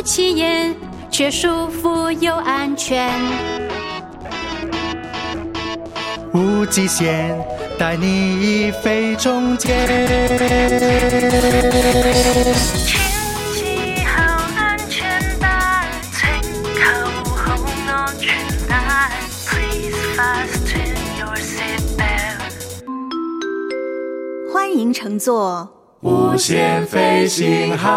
起眼，却舒服又安全。 无极限，带你飞中间。 请系好安全带，请扣好安全帶 Please fasten your seatbelt。 欢迎乘坐无限飞行号，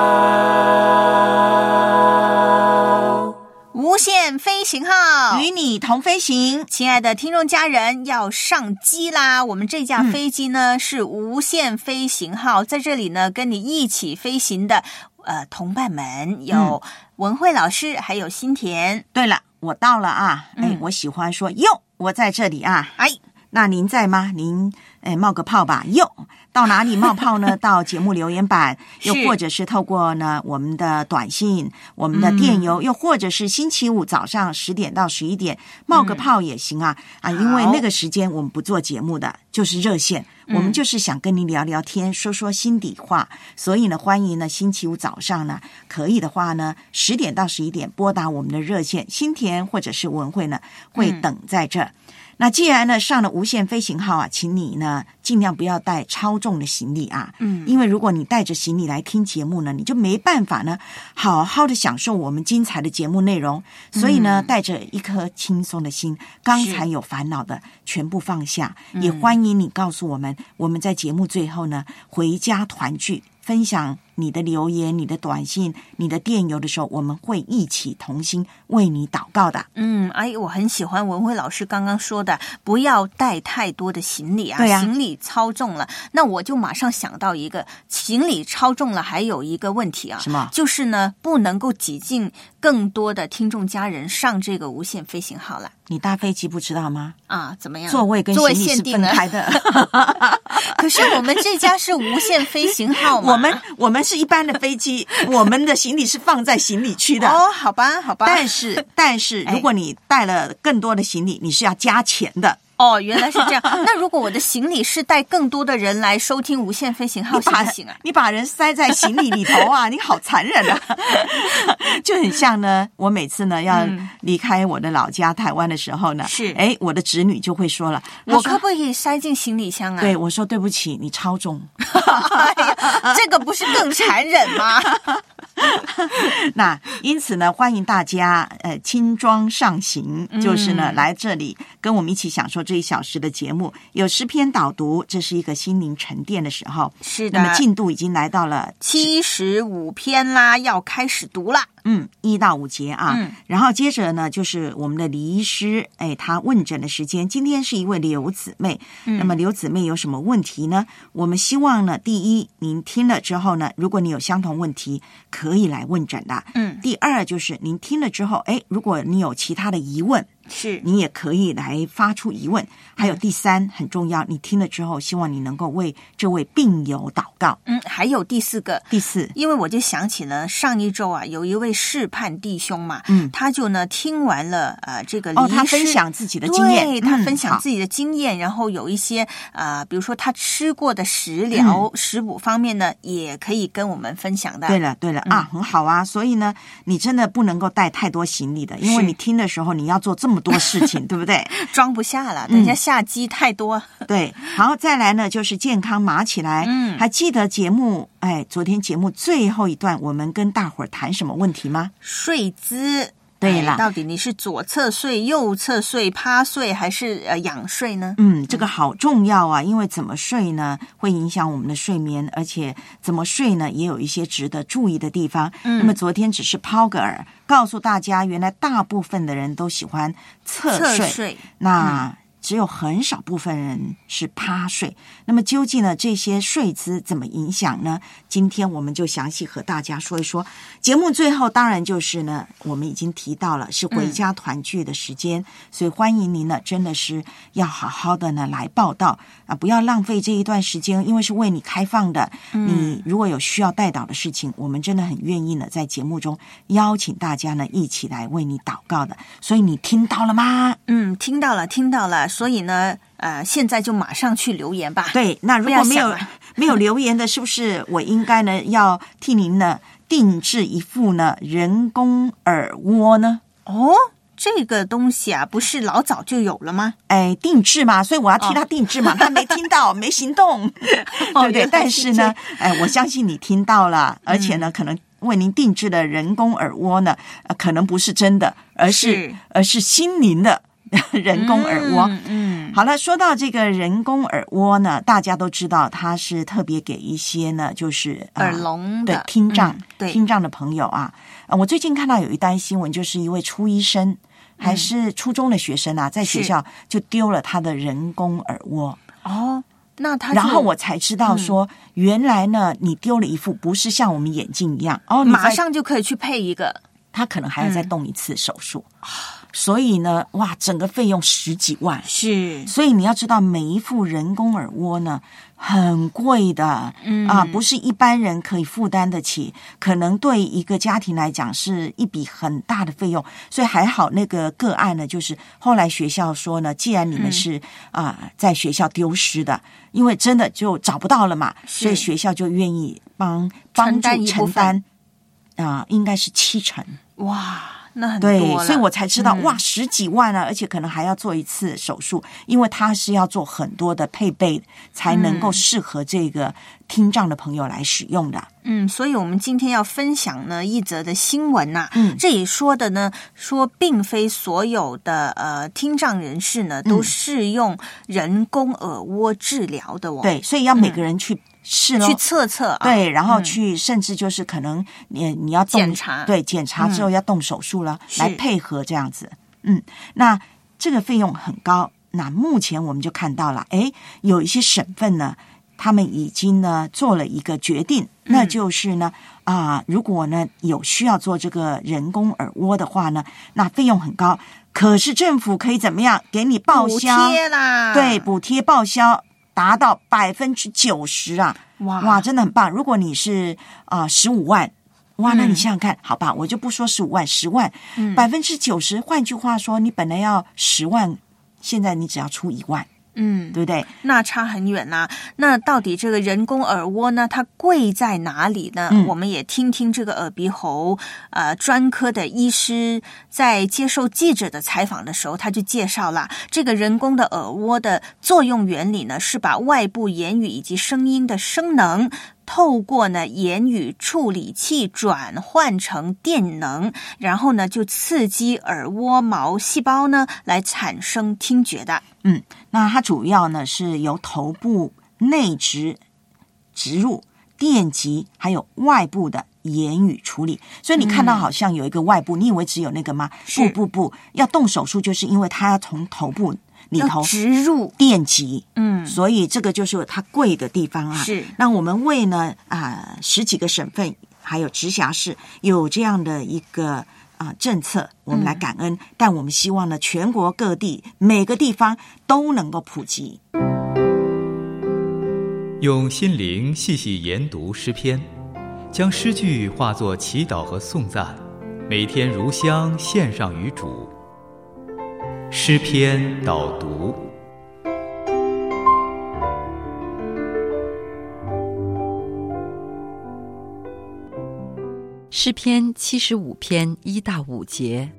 无限飞行号， 与你同飞行。 亲爱的听众家人，要上机啦！我们这架飞机呢，是无限飞行号，在这里呢跟你一起飞行的同伴们有文慧老师，还有新田。 对了，我到了啊！我喜欢说哟，我在这里啊！那您在吗？您冒个泡吧。哟，到哪里冒泡呢？到节目留言板，又或者是透过呢我们的短信、我们的电邮，又或者是星期五早上10点到11点冒个泡也行啊！因为那个时间我们不做节目的，就是热线。我们就是想跟你聊聊天，说说心底话，所以呢，欢迎呢星期五早上呢，可以的话呢10点到11点拨打我们的热线，新田或者是文慧呢会等在这。那既然呢上了无限飞行号啊，请你呢尽量不要带超重的行李啊，因为如果你带着行李来听节目呢，你就没办法呢好好的享受我们精彩的节目内容，所以呢带着一颗轻松的心，刚才有烦恼的全部放下，也欢迎你告诉我们，我们在节目最后呢回家团聚，分享你的留言、你的短信、你的电邮的时候，我们会一起同心为你祷告的。 我很喜欢文慧老师刚刚说的，不要带太多的行李啊， 对啊， 行李超重了。那我就马上想到一个，行李超重了，还有一个问题啊， 什么？ 就是呢，不能够挤进更多的听众家人上这个无限飞行号了。 你搭飞机不知道吗？ 怎么样？ 座位跟行李是分开的。 可是我们这家是无限飞行号嘛， 我们是一般的飞机，我们的行李是放在行李区的。 好吧。 但是如果你带了更多的行李，你是要加钱的。 原来是这样。那如果我的行李是带更多的人来收听无限飞行号，行不行啊？ 你把人塞在行李里头啊，你好残忍啊！就很像呢，我每次呢要离开我的老家台湾的时候呢，我的侄女就会说了， 我可不可以塞进行李箱啊？ 对，我说对不起，你超重。 这个不是更残忍吗？ 那因此呢，欢迎大家轻装上行，就是呢来这里跟我们一起享受这1小时的节目。有诗篇导读，这是一个心灵沉淀的时候。 是的， 那么进度已经来到了 75篇啦，要开始读啦。 1到5节啊，然后接着呢就是我们的李医师，他问诊的时间。今天是一位刘姊妹，那么刘姊妹有什么问题呢？我们希望呢，第一，您听了之后呢，如果你有相同问题，可以来问诊的。第二就是您听了之后，如果你有其他的疑问， 是你也可以来发出疑问。还有第三很重要，你听了之后，希望你能够为这位病友祷告。 还有第四个， 第四， 因为我就想起了上一周啊，有一位试判弟兄嘛，他就呢听完了这个他分享自己的经验， 对，他分享自己的经验，然后有一些比如说他吃过的食疗、食补方面呢，也可以跟我们分享的。 对了很好啊。所以呢，你真的不能够带太多行李的，因为你听的时候你要做这么多事情，对不对？ 装不下了，等一下下机太多。 对，好，再来呢就是健康码起来。还记得节目昨天节目最后一段我们跟大伙儿谈什么问题吗？ 睡姿。 对了， 到底你是左侧睡、右侧睡、趴睡还是仰睡呢？ 这个好重要啊，因为怎么睡呢会影响我们的睡眠，而且怎么睡呢也有一些值得注意的地方。那么昨天只是抛个饵，告诉大家原来大部分的人都喜欢侧睡，那只有很少部分人是趴睡。那么究竟呢这些睡姿怎么影响呢？今天我们就详细和大家说一说。节目最后当然就是呢我们已经提到了是回家团聚的时间，所以欢迎您呢真的是要好好的呢来报道不要浪费这一段时间，因为是为你开放的。你如果有需要代祷的事情，我们真的很愿意呢在节目中邀请大家呢一起来为你祷告的。所以你听到了吗？ 听到了。所以呢现在就马上去留言吧。 对，那如果没有留言的，是不是我应该呢要替您呢定制一副呢人工耳蜗呢？ 哦，这个东西啊，不是老早就有了吗？ 定制嘛，所以我要替他定制嘛，他没听到，没行动，对不对？但是呢，我相信你听到了，而且呢，可能为您定制的人工耳蜗呢，可能不是真的，而是心灵的人工耳蜗。好了，说到这个人工耳蜗呢，大家都知道它是特别给一些呢，就是耳聋的对听障、 对听障的朋友啊。我最近看到有一单新闻，就是一位初一生还是初中的学生啊，在学校就丢了他的人工耳蜗。 哦，那他然后我才知道说，原来呢，你丢了一副不是像我们眼镜一样哦， 马上就可以去配一个， 他可能还要再动一次手术。所以呢，哇，整个费用10几万， 是， 所以你要知道，每一副人工耳蜗呢，很贵的，不是一般人可以负担得起，可能对一个家庭来讲是一笔很大的费用。所以还好那个个案呢，就是后来学校说呢，既然你们是在学校丢失的，因为真的就找不到了嘛，所以学校就愿意帮助承担应该是70%。 哇，那很多了。 对，所以我才知道，哇，10几万啊，而且可能还要做一次手术，因为它是要做很多的配备，才能够适合这个听障的朋友来使用的。 所以我们今天要分享呢一则的新闻呐，这里说的呢，说并非所有的听障人士呢都适用人工耳蜗治疗的哦。 对，所以要每个人去试咯， 去测啊， 对，然后去甚至就是可能你要检查， 对，检查之后要动手术了，来配合这样子。那这个费用很高。那目前我们就看到了，有一些省份呢，他们已经呢做了一个决定，那就是呢如果呢有需要做这个人工耳蜗的话呢，那费用很高，可是政府可以怎么样给你报销？ 补贴啦， 对，补贴报销达到90%啊！哇，真的很棒。如果你是15万，哇，那你想想看，好吧，我就不说15万，10万，90%，换句话说，你本来要10万，现在你只要出1万。对不对？ 那差很远呐。那到底这个人工耳蜗呢，它贵在哪里呢？我们也听听这个耳鼻喉专科的医师在接受记者的采访的时候，他就介绍了这个人工的耳蜗的作用原理呢，是把外部言语以及声音的声能透过呢言语处理器转换成电能，然后呢就刺激耳蜗毛细胞呢来产生听觉的。 那它主要呢是由头部内植入电极，还有外部的言语处理。所以你看到好像有一个外部，你以为只有那个吗？不，要动手术，就是因为它要从头部里头植入电极。所以这个就是它贵的地方啊。 是， 那我们为呢10几个省份还有直辖市有这样的一个政策，我们来感恩，但我们希望呢，全国各地每个地方都能够普及。 用心灵细细研读诗篇，将诗句化作祈祷和颂赞，每天如香献上于主。诗篇导读。 诗篇75篇1到5节。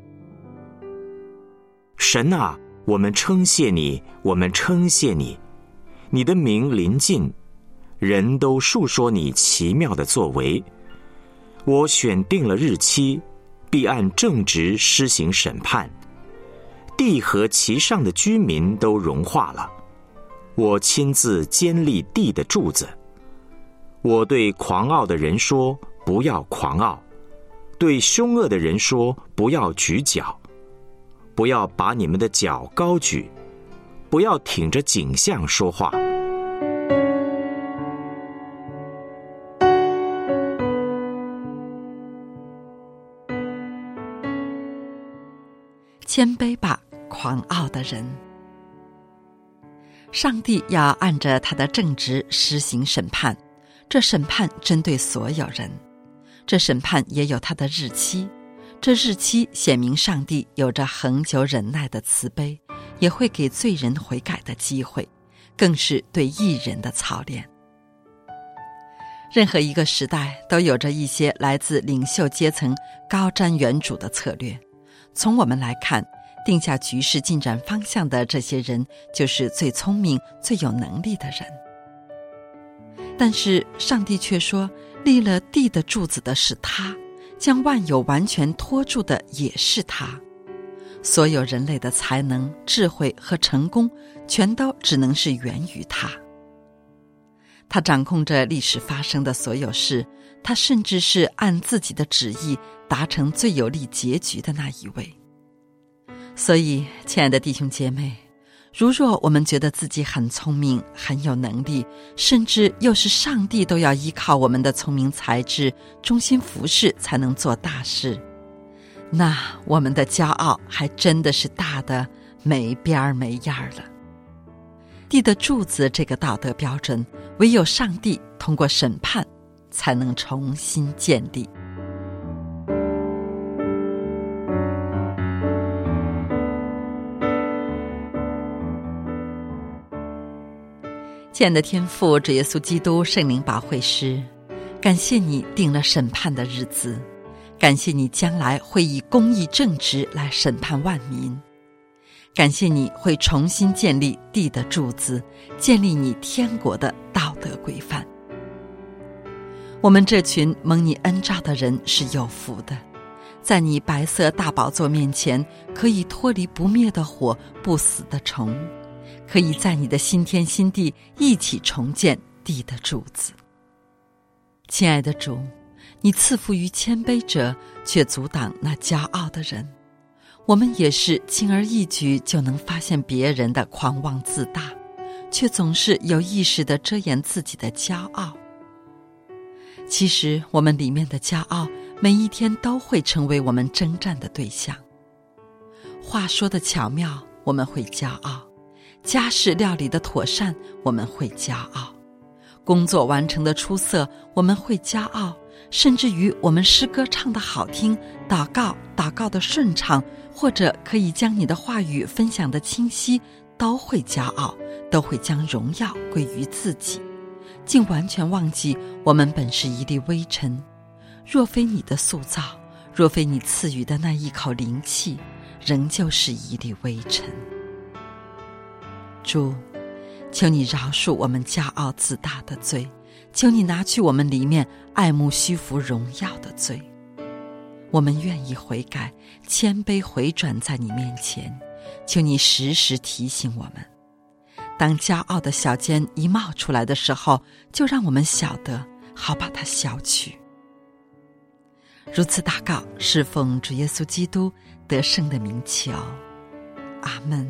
神啊，我们称谢你，我们称谢你，你的名临近，人都述说你奇妙的作为。我选定了日期，必按正直施行审判，地和其上的居民都融化了。我亲自坚立地的柱子。我对狂傲的人说，不要狂傲；对凶恶的人说，不要举脚。不要把你们的脚高举，不要挺着颈项说话。 谦卑吧，狂傲的人。上帝要按着他的正直施行审判，这审判针对所有人，这审判也有他的日期，这日期显明上帝有着恒久忍耐的慈悲，也会给罪人悔改的机会，更是对义人的操练。 任何一个时代都有着一些来自领袖阶层高瞻远瞩的策略。从我们来看，定下局势进展方向的这些人就是最聪明、最有能力的人。但是上帝却说，立了地的柱子的是他，将万有完全托住的也是他。所有人类的才能、智慧和成功，全都只能是源于他。他掌控着历史发生的所有事，他甚至是按自己的旨意达成最有利结局的那一位。所以，亲爱的弟兄姐妹，如若我们觉得自己很聪明、很有能力，甚至又是上帝都要依靠我们的聪明才智、忠心服侍才能做大事，那我们的骄傲还真的是大的没边儿没样儿了。地的柱子这个道德标准，唯有上帝通过审判才能重新建立。亲爱的天父，主耶稣基督圣灵保惠师，感谢你定了审判的日子，感谢你将来会以公义正直来审判万民，感谢你会重新建立地的柱子，建立你天国的道德规范。我们这群蒙你恩召的人是有福的，在你白色大宝座面前，可以脱离不灭的火、不死的虫，可以在你的新天新地一起重建地的柱子。亲爱的主，你赐福于谦卑者，却阻挡那骄傲的人。我们也是轻而易举就能发现别人的狂妄自大，却总是有意识地遮掩自己的骄傲。其实我们里面的骄傲，每一天都会成为我们征战的对象。话说的巧妙，我们会骄傲；家事料理的妥善，我们会骄傲；工作完成的出色，我们会骄傲；甚至于我们诗歌唱得好听，祷告的顺畅，或者可以将你的话语分享得清晰，都会骄傲，都会将荣耀归于自己，竟完全忘记我们本是一粒微尘。若非你的塑造，若非你赐予的那一口灵气，仍旧是一粒微尘。主，求你饶恕我们骄傲自大的罪，求你拿去我们里面爱慕虚浮荣耀的罪。我们愿意悔改，谦卑回转在你面前，求你时时提醒我们。当骄傲的小尖一冒出来的时候，就让我们晓得，好把它消去。如此祷告，是奉主耶稣基督得胜的名求，阿们。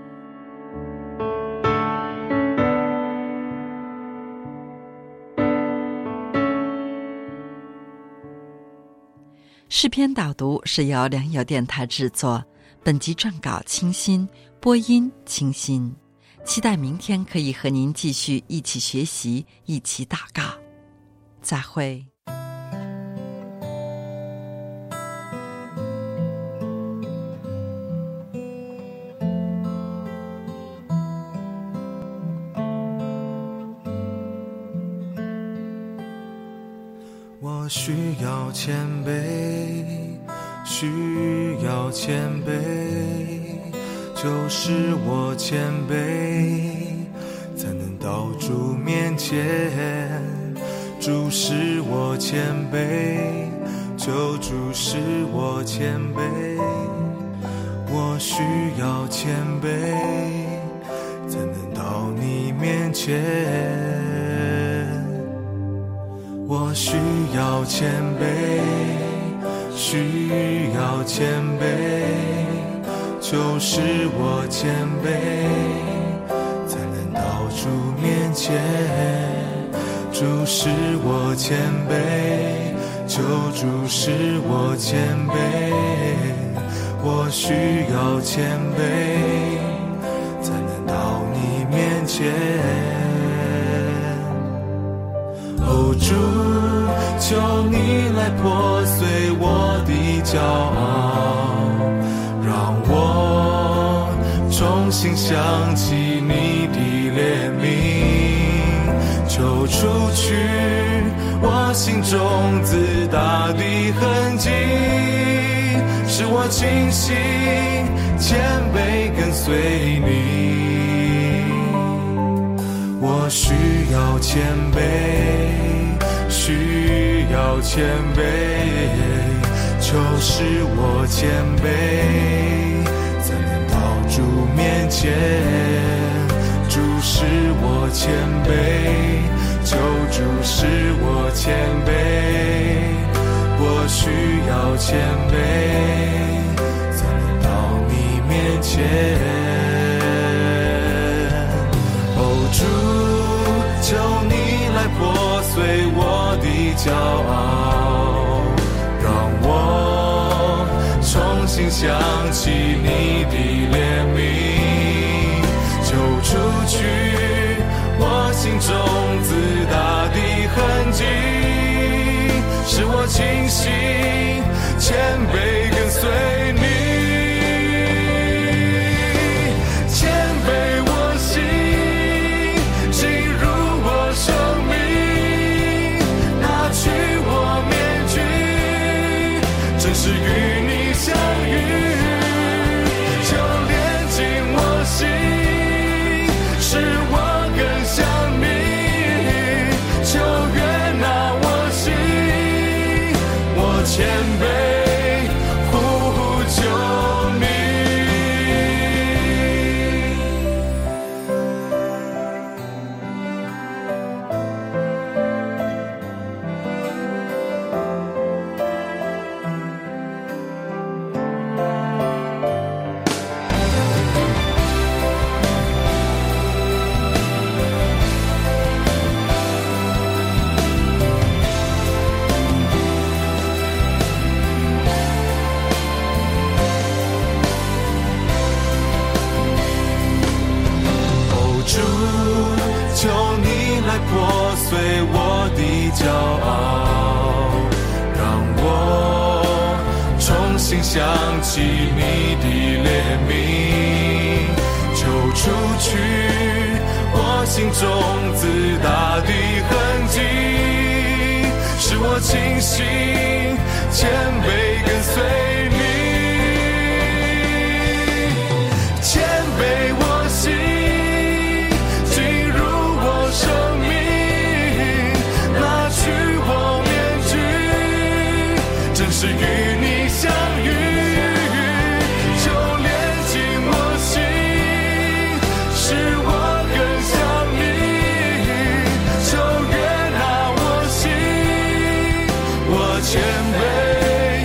诗篇导读是由良友电台制作，本集撰稿清新，播音清新。期待明天可以和您继续一起学习，一起祷告。再会。 我需要谦卑，需要谦卑，就是我谦卑，才能到主面前。主使我谦卑，救主使我谦卑。我需要谦卑，才能到你面前。我需要谦卑，需要谦卑，就是我谦卑，才能到主面前。主使我谦卑，救主使我谦卑。我需要谦卑，才能到你面前。哦，主，求你来破碎我的骄傲，让我重新想起你的怜悯。求求除去我心中自大的痕迹，使我清醒谦卑跟随你。我需要谦卑，需要谦卑，求使我谦卑，才能到主面前。主使我谦卑，求主使我谦卑，我需要谦卑，才能到你面前。哦，主，求你来破碎我的骄傲，让我重新想起你的怜悯，求除去我心中自大的痕迹，使我清醒谦卑跟随你。谦卑我心，进入我生命，拿去我面具，正是与你相遇，就连进我心，使我更像你，求悦纳我心，我谦卑呼求你。求你来破碎我的骄傲，让我重新想起你的怜悯，求除去我心中自大的痕迹，使我清醒谦卑跟随你。谦卑我心，生命拿去我面具，正是与你相遇，就连进我心，使我更像你，就悦纳我心，我谦卑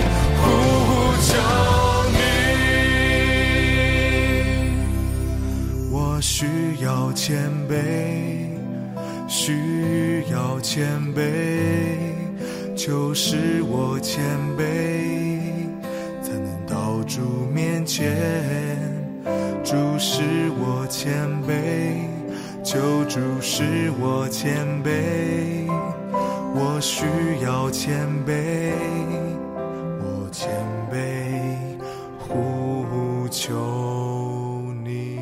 呼求你。我需要谦卑，需要谦卑，求使我谦卑，才能到主面前。主使我谦卑，求主使我谦卑，我需要谦卑，我谦卑呼求你。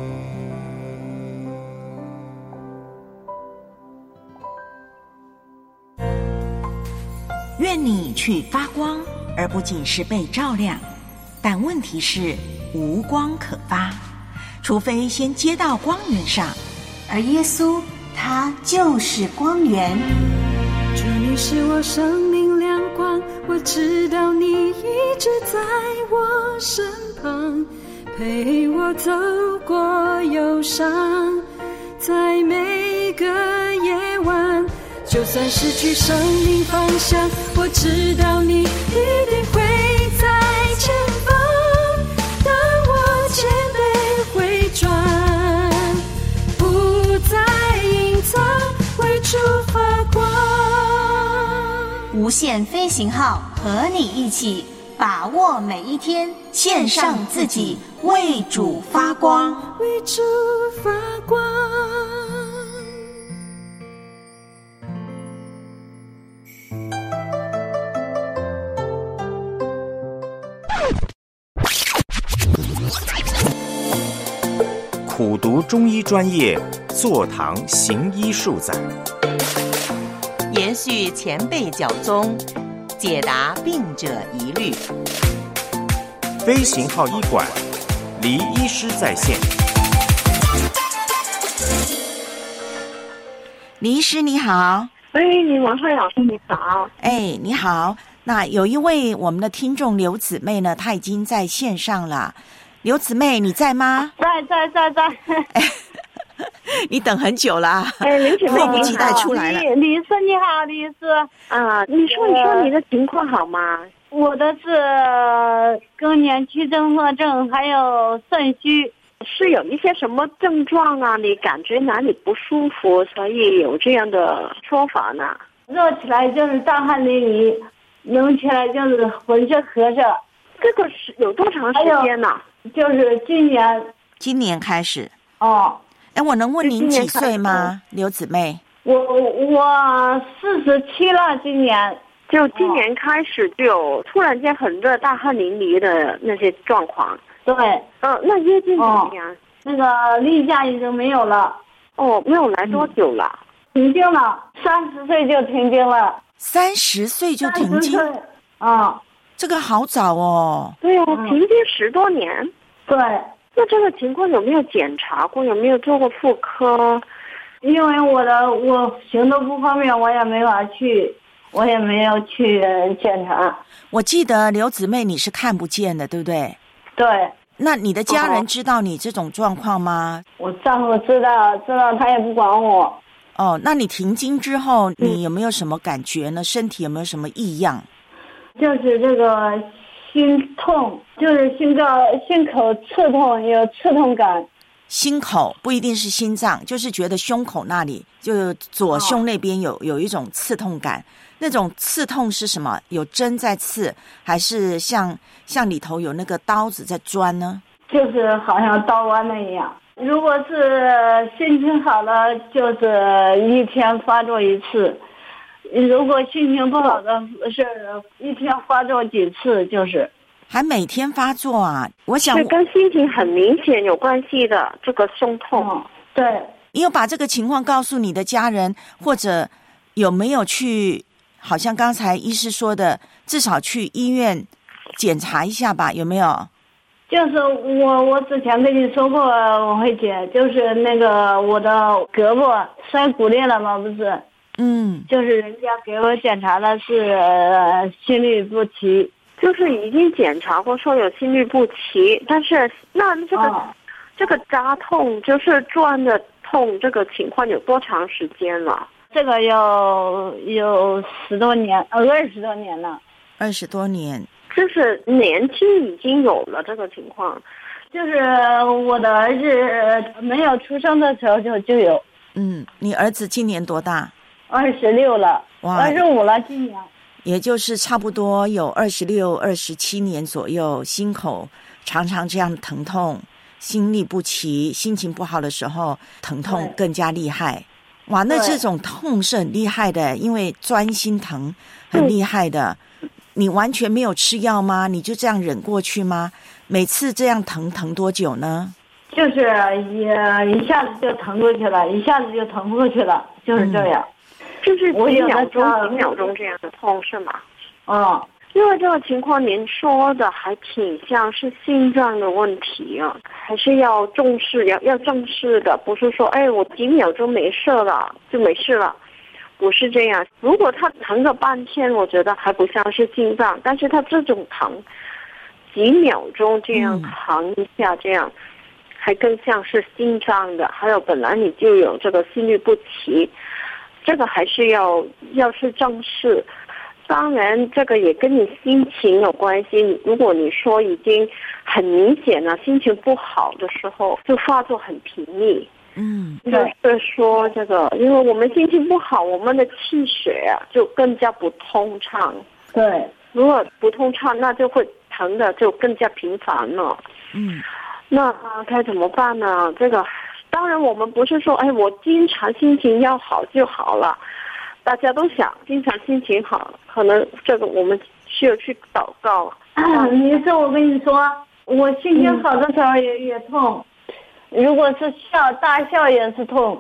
愿你去发光，而不仅是被照亮。但问题是无光可发，除非先接到光源上。 而耶稣他就是光源。 主，你是我生命亮光，我知道你一直在我身旁，陪我走过忧伤，在每个夜晚，就算失去生命方向，我知道你一定会在前方。当我谦卑回转，不再隐藏，为主发光。 无限飞行号和你一起把握每一天，献上自己，为主发光， 为主发光。 苦读中医专业，坐堂行医数载， 延续前辈教宗，解答病者疑虑。 飞行号医馆，黎医师在线。 黎医师你好。 你王慧老师你好。 你好。那有一位我们的听众刘姊妹呢，她已经在线上了。刘姊妹你在吗？ 在。 你等很久了。 刘姊妹迫不及待出来了。 李医师你好，李医师啊，你说你的情况好吗？我的是更年期综合症，还有肾虚。是有一些什么症状啊？你感觉哪里不舒服，所以有这样的说法呢？热起来就是大汗淋漓，冷起来就是浑身咳嗽。这个是有多长时间呢？就是今年开始。 我能问您几岁吗，刘姊妹？ 我47了，今年。就今年开始就有突然间很热、大汗淋漓的那些状况。对。那月经怎么样？那个例假已经没有了。没有来多久了？停经了，30岁就停经了。 30岁就停经？这个好早哦。 对啊，停经10多年。对。那这个情况有没有检查过？有没有做过妇科？因为我行动不方便，我也没法去，我也没有去检查。 我记得刘姊妹你是看不见的，对不对？ 对。 那你的家人知道你这种状况吗？ 我丈夫知道，他也不管我。 那你停经之后，你有没有什么感觉呢？身体有没有什么异样？ 就是这个心痛，就是心口刺痛，有刺痛感。 心口不一定是心脏，就是觉得胸口那里，就左胸那边有一种刺痛感。那种刺痛是什么？有针在刺，还是像里头有那个刀子在钻呢？ 就是好像刀剜那样。如果是心情好了，就是一天发作一次。如果心情不好的是一天发作几次，就是还每天发作啊？我想是跟心情很明显有关系的，这个胸痛。对， 你有把这个情况告诉你的家人，或者有没有去？好像刚才医师说的，至少去医院检查一下吧，有没有？ 就是我之前跟你说过，王慧姐，就是那个我的胳膊摔骨裂了嘛，不是？就是人家给我检查的是心律不齐，就是已经检查过说有心律不齐，但是那这个扎痛就是转的痛，这个情况有多长时间了？这个有10多年，20多年了。 20多年， 就是年纪已经有了这个情况，就是我的儿子没有出生的时候就有。 你儿子今年多大 ？26了。哇，25了今年。 也就是差不多有26、27年左右，心口常常这样疼痛，心律不齐，心情不好的时候疼痛更加厉害。哇，那这种痛是很厉害的，因为钻心疼很厉害的。你完全没有吃药吗？你就这样忍过去吗？每次这样疼多久呢？ 就是一下子就疼过去了，一下子就疼过去了，就是这样。就是几秒钟这样的痛是吗？因为这个情况您说的还挺像是心脏的问题啊，还是要重视，要正视的，不是说我几秒钟没事了就没事了，不是这样。如果他疼个半天，我觉得还不像是心脏，但是他这种疼几秒钟这样疼一下，这样还更像是心脏的。还有本来你就有这个心律不齐，这个还是要去正视。当然这个也跟你心情有关系，如果你说已经很明显了，心情不好的时候就发作很频密。就是说这个因为我们心情不好，我们的气血就更加不通畅。对，如果不通畅，那就会疼的就更加频繁了。那该怎么办呢？这个当然我们不是说我经常心情要好就好了，大家都想经常心情好，可能这个我们需要去祷告。你说我跟你说，我心情好的时候也痛，如果是大笑也是痛。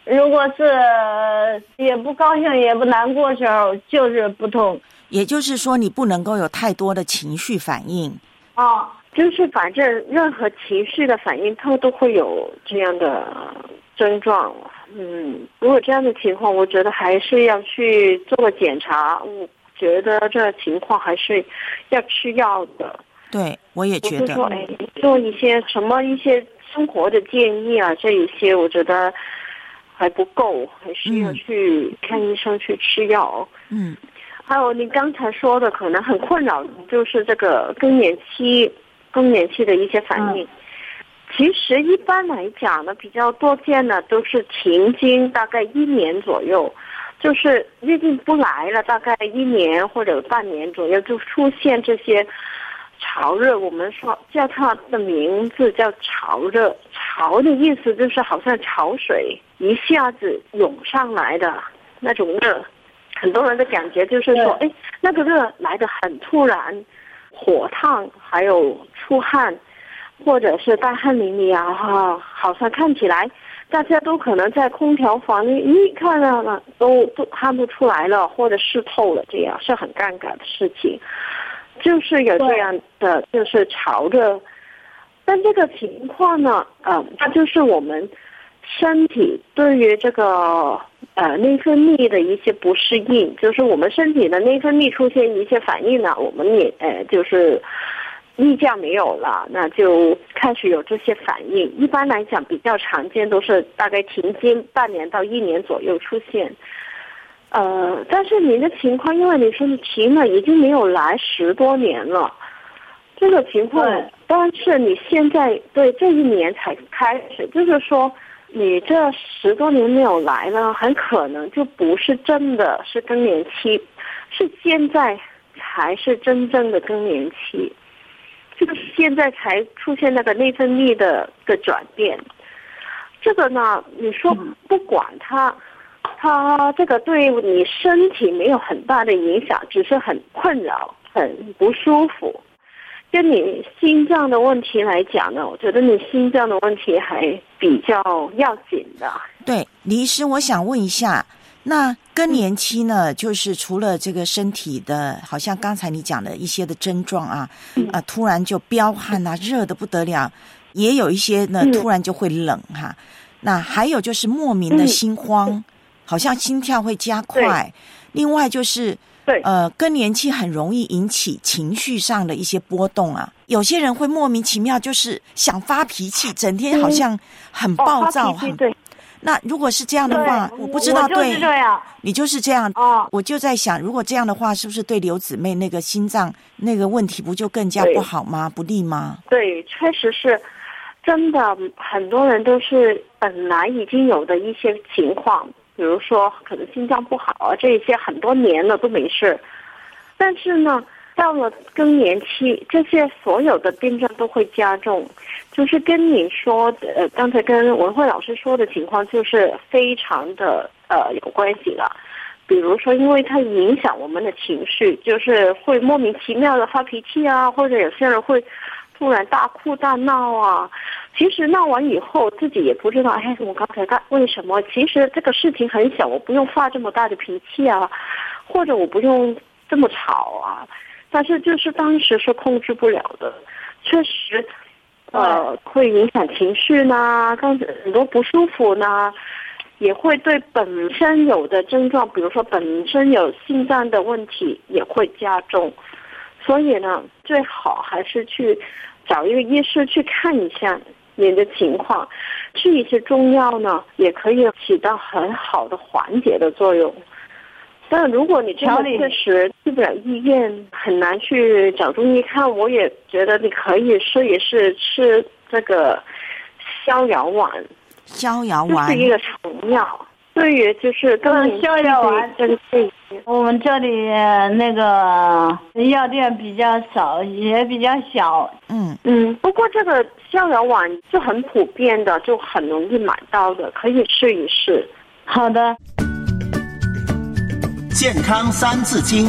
如果是也不高兴也不难过的时候，就是不痛。 也就是说，你不能够有太多的情绪反应。 哦，就是反正任何情绪的反应，它都会有这样的症状。如果这样的情况，我觉得还是要去做个检查。我觉得这情况还是要吃药的。 对，我也觉得。 说做一些生活的建议啊，这一些我觉得还不够，还是要去看医生去吃药。还有你刚才说的，可能很困扰的就是这个更年期的一些反应。其实一般来讲呢，比较多见的都是停经大概1年左右，就是月经不来了，大概1年或者半年左右就出现这些潮热。我们说叫它的名字叫潮热，潮的意思就是好像潮水一下子涌上来的那种热。很多人的感觉就是说，那个热来得很突然，火烫，还有出汗，或者是大汗淋漓啊，好像看起来大家都可能在空调房里一看到了都看不出来了，或者湿透了，这样是很尴尬的事情。就是有这样的就是潮热，但这个情况呢，它就是我们身体对于这个内分泌的一些不适应，就是我们身体的内分泌出现一些反应呢，我们也就是例假没有了，那就开始有这些反应。一般来讲比较常见都是大概停经半年到1年左右出现。但是您的情况，因为你说你停了已经没有来10多年了，这个情况，但是你现在对这1年才开始，就是说你这10多年没有来呢，很可能就不是真的是更年期，是现在才是真正的更年期，就是现在才出现那个内分泌的转变。这个呢，你说不管它这个对你身体没有很大的影响，只是很困扰，很不舒服。跟你心脏的问题来讲呢，我觉得你心脏的问题还比较要紧的。 对，李医师，我想问一下，那更年期呢，就是除了这个身体的，好像刚才你讲的一些的症状啊，突然就飙汗啊，热得不得了，也有一些呢，突然就会冷哈。那还有就是莫名的心慌，好像心跳会加快。另外就是更年期很容易引起情绪上的一些波动啊，有些人会莫名其妙就是想发脾气，整天好像很暴躁。那如果是这样的话，我不知道对，你就是这样。我就在想，如果这样的话，是不是对刘姊妹那个心脏那个问题不就更加不好吗？不利吗？ 对，确实是真的，很多人都是本来已经有的一些情况，比如说可能心脏不好啊，这一些很多年了都没事，但是呢，到了更年期，这些所有的病症都会加重，就是跟你说的，刚才跟文慧老师说的情况，就是非常的有关系了。比如说，因为它影响我们的情绪，就是会莫名其妙的发脾气啊，或者有些人会突然大哭大闹啊。其实闹完以后自己也不知道，我刚才为什么？其实这个事情很小，我不用发这么大的脾气啊，或者我不用这么吵啊。但是就是当时是控制不了的，确实，会影响情绪呢，刚才很多不舒服呢，也会对本身有的症状，比如说本身有心脏的问题也会加重。所以呢，最好还是去找一个医师去看一下您的情况，吃一些中药呢，也可以起到很好的缓解的作用。但如果你真的确实去不了医院，很难去找中医看，我也觉得你可以试一试吃这个逍遥丸。 逍遥丸是一个成药，对于就是逍遥丸我们这里那个药店比较少，也比较小。 不过这个逍遥丸就很普遍的，就很容易买到的，可以试一试。 好的。 健康3字经：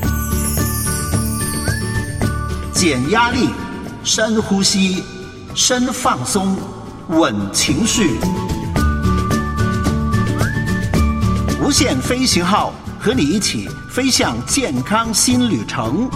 减压力、深呼吸、深放松、稳情绪。 无限飞行号，和你一起飞向健康新旅程。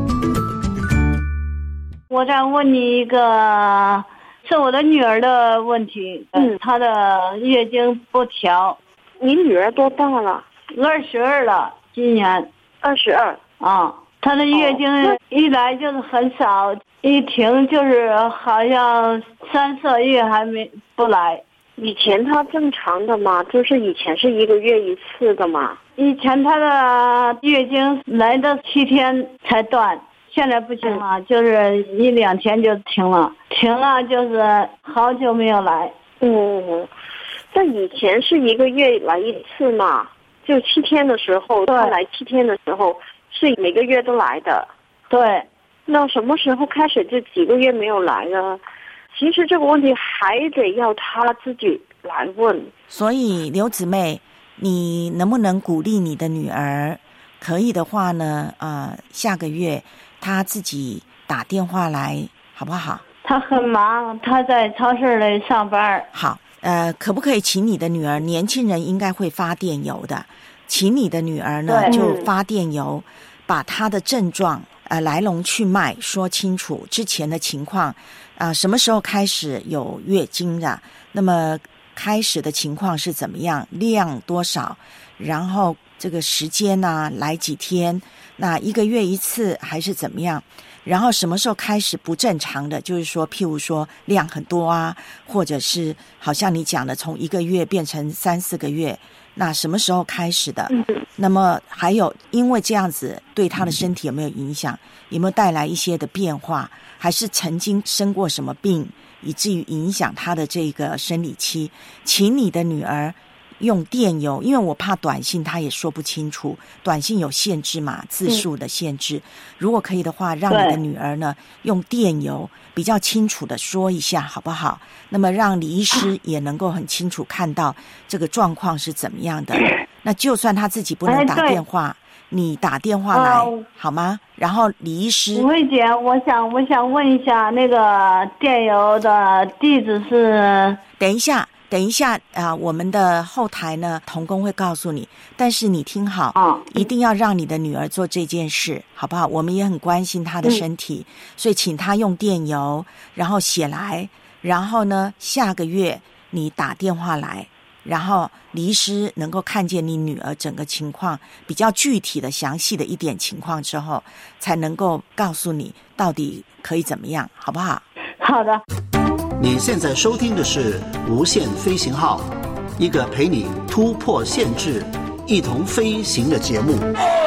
我再问你一个，是我的女儿的问题。她的月经不调。 你女儿多大了 ？22了，今年。 22 啊，她的月经一来就是很少，一停就是好像3、4月还不来。 以前她正常的嘛，就是以前是1个月1次的嘛。 以前她的月经来的7天才断。现在不行了，就是1、2天就停了，就是好久没有来。 但以前是1个月来1次嘛，就7天的时候，他来7天的时候是每个月都来的。 对， 那什么时候开始就几个月没有来呢？其实这个问题还得要他自己来问。 所以刘姊妹，你能不能鼓励你的女儿？可以的话呢，下个月她自己打电话来，好不好？ 她很忙，她在超市里上班。 好，可不可以请你的女儿？年轻人应该会发电邮的，请你的女儿呢就发电邮，把她的症状来龙去脉说清楚，之前的情况什么时候开始有月经的，那么开始的情况是怎么样，量多少，然后这个时间来几天，那1个月1次还是怎么样，然后什么时候开始不正常的，就是说譬如说量很多或者是好像你讲的从1个月变成3、4个月，那什么时候开始的，那么还有因为这样子对他的身体有没有影响，有没有带来一些的变化，还是曾经生过什么病以至于影响他的这个生理期。请你的女儿用电邮，因为我怕短信他也说不清楚，短信有限制嘛，字数的限制。如果可以的话，让你的女儿呢用电邮比较清楚的说一下，好不好？那么让李医师也能够很清楚看到这个状况是怎么样的。那就算他自己不能打电话，你打电话来好吗？然后李医师， 吴慧姐，我想问一下，那个电邮的地址是？ 等一下我们的后台呢，同工会告诉你。但是你听好，一定要让你的女儿做这件事，好不好？我们也很关心她的身体，所以请她用电邮，然后写来，然后呢，下个月你打电话来，然后李医师能够看见你女儿整个情况比较具体的、详细的一点情况之后，才能够告诉你到底可以怎么样，好不好？ 好的。 你现在收听的是无限飞行号，一个陪你突破限制，一同飞行的节目。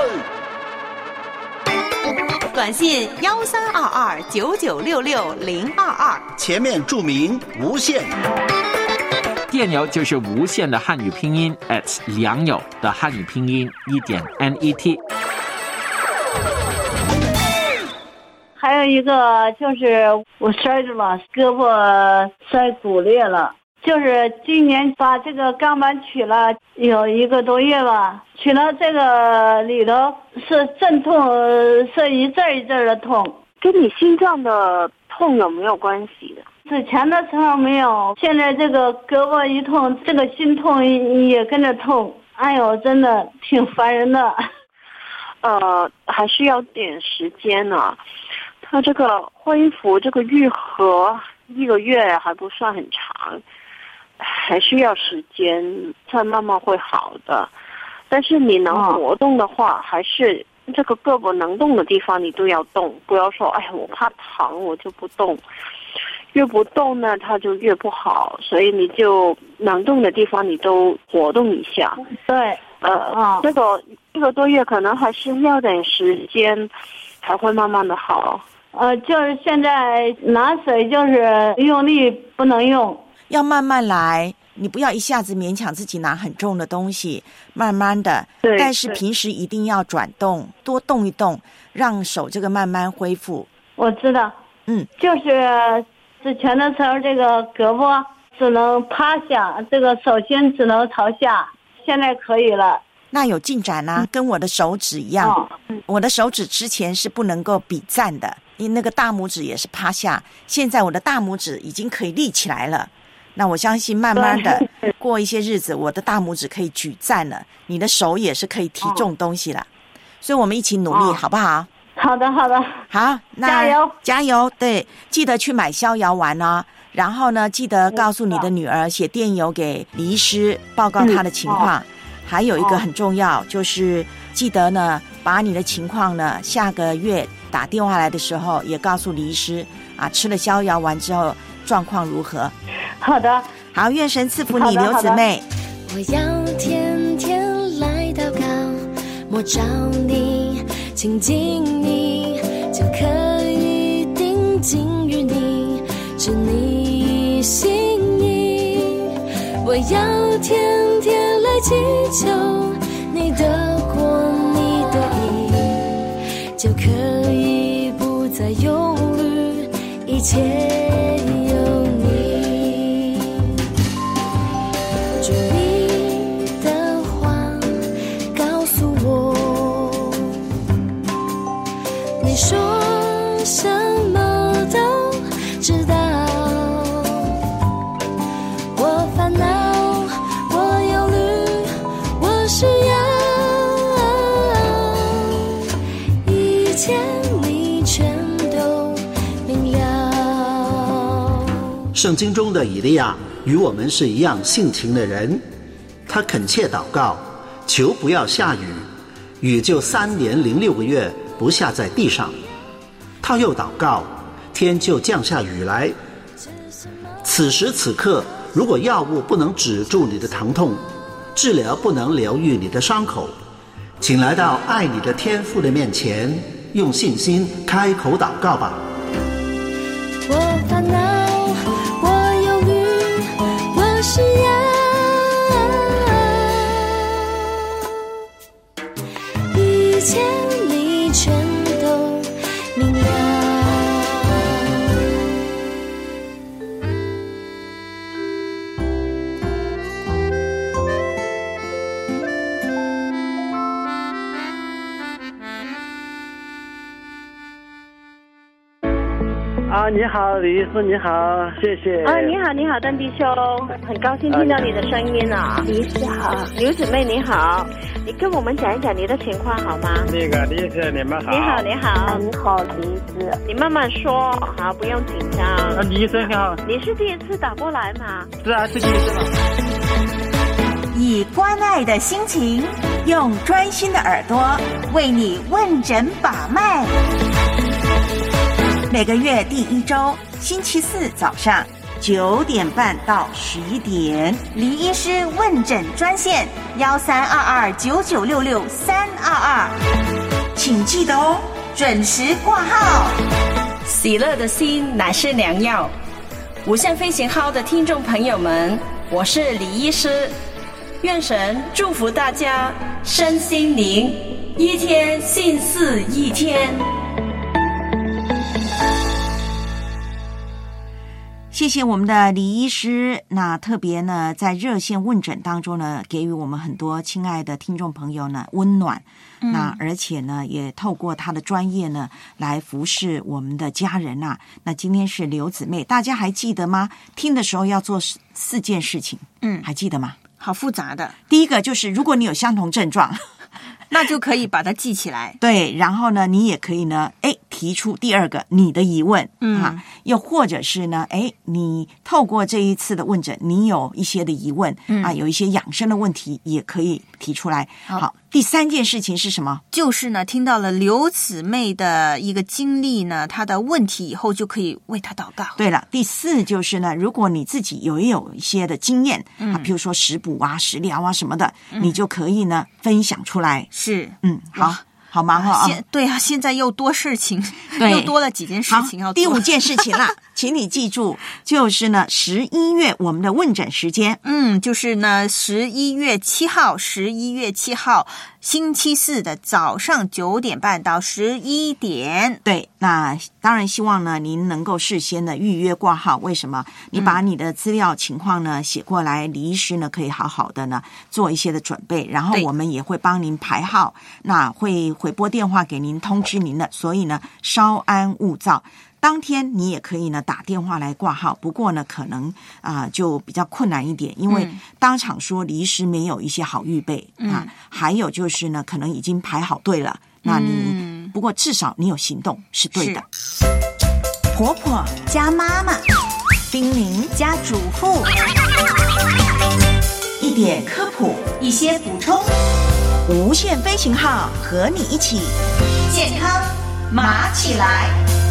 短信1322996622， 前面注明无限。 电邮就是无限的汉语拼音 at 良友的汉语拼音1.net。 还有一个就是我摔着了，胳膊摔骨裂了，就是今年把这个钢板取了有1个多月吧，取了这个里头是阵痛，是一阵一阵的痛。 跟你心脏的痛有没有关系的？ 之前的时候没有，现在这个胳膊一痛，这个心痛也跟着痛，哎呦，真的挺烦人的。 还需要点时间呢。他这个恢复这个愈合1个月还不算很长，还需要时间，才慢慢会好的。但是你能活动的话，还是这个胳膊能动的地方你都要动，不要说哎我怕疼我就不动，越不动呢它就越不好，所以你就能动的地方你都活动一下。 对， 这个1个多月可能还是要点时间才会慢慢的好。 就是现在拿水就是用力不能用， 要慢慢来，你不要一下子勉强自己拿很重的东西，慢慢的。 对， 但是平时一定要转动，多动一动，让手这个慢慢恢复。 我知道，就是之前的时候这个胳膊只能趴下，这个手心只能朝下，现在可以了。 那有进展啊，跟我的手指一样。我的手指之前是不能够比赞的，因为那个大拇指也是趴下，现在我的大拇指已经可以立起来了。 那我相信慢慢的过一些日子，我的大拇指可以举赞了，你的手也是可以提重东西了，所以我们一起努力，好不好？ 好的，好的， 好，那加油， 加油！对，记得去买逍遥丸哦。然后呢，记得告诉你的女儿写电邮给李医师报告她的情况。还有一个很重要，就是记得呢，把你的情况呢，下个月打电话来的时候也告诉李医师啊，吃了逍遥丸之后状况如何？ 好的， 好，愿神赐福你，刘姊妹。 我要天天来祷告，摸着你，亲近你，就可以定睛于你，知你心意。我要天天来祈求你的国，你的意，就可以不再忧虑，一切有你。主你的话告诉我，你说什么都知道。我烦恼，我忧虑，我需要，一切你全都明了。 圣经中的以利亚与我们是一样性情的人，他恳切祷告，求不要下雨，雨就3年06个月不下在地上。他又祷告，天就降下雨来。此时此刻，如果药物不能止住你的疼痛，治疗不能疗愈你的伤口，请来到爱你的天父的面前，用信心开口祷告吧。 我烦恼，我忧虑，我需要，一切你全都明了。 你好，李医师，你好，谢谢。 你好，邓弟兄，很高兴听到你的声音啊。李医师好，刘姊妹你好，你跟我们讲一讲你的情况好吗？ 那个李医师，你们好。 你好，你好，你好，李医师，你慢慢说，好，不用紧张。 李医生你好。 你是第一次打过来吗？ 是啊，是第一次了。 以关爱的心情，用专心的耳朵为你问诊把脉。每个月第1周星期4早上9点半到11点，黎医师问诊专线13229966-322，请记得哦，准时挂号。 喜乐的心乃是良药。无限飞行号的听众朋友们，我是李医师，愿神祝福大家身心灵一天信似一天。 谢谢我们的李医师。那特别呢，在热线问诊当中呢，给予我们很多亲爱的听众朋友呢温暖。那而且呢，也透过他的专业呢，来服侍我们的家人啊。那今天是刘姊妹，大家还记得吗？听的时候要做4件事情，还记得吗？ 好复杂的。 第一个就是，如果你有相同症状， 那就可以把它记起来。 对，然后呢，你也可以呢，提出第2个你的疑问，又或者是呢，你透过这一次的问诊，你有一些的疑问，有一些养生的问题，也可以提出来。好，第3件事情是什么？ 就是呢，听到了刘姊妹的一个经历呢，她的问题以后就可以为她祷告。 对了，第4就是呢，如果你自己也有一些的经验，比如说食补啊、食疗啊什么的，你就可以呢分享出来。 是， 好忙哈！ 对啊，现在又多事情，又多了几件事情要做。 第5件事情啦，请你记住，就是呢11月我们的问诊时间， 就是呢11月7号星期4的早上9点半到11点。 对，那当然希望呢您能够事先的预约挂号。为什么？你把你的资料情况呢写过来，李医师呢可以好好的呢做一些的准备，然后我们也会帮您排号，那会回拨电话给您通知您的，所以呢稍安勿躁。 当天你也可以呢打电话来挂号，不过呢可能就比较困难一点，因为当场说李医师没有一些好预备还有就是呢可能已经排好队了，那你不过至少你有行动是对的。 婆婆加妈妈，叮咛加嘱咐， 一点科普， 一些补充， 无限飞行号和你一起健康麻起来。